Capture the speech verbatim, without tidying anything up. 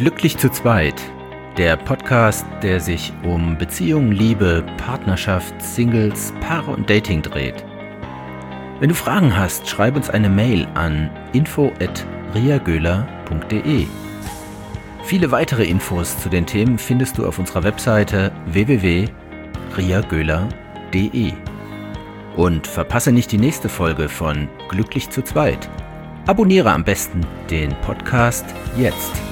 Glücklich zu zweit, der Podcast, der sich um Beziehung, Liebe, Partnerschaft, Singles, Paare und Dating dreht. Wenn du Fragen hast, schreib uns eine Mail an info at riagöhler punkt de. Viele weitere Infos zu den Themen findest du auf unserer Webseite w w w punkt riagöhler punkt de. Und verpasse nicht die nächste Folge von Glücklich zu zweit. Abonniere am besten den Podcast jetzt.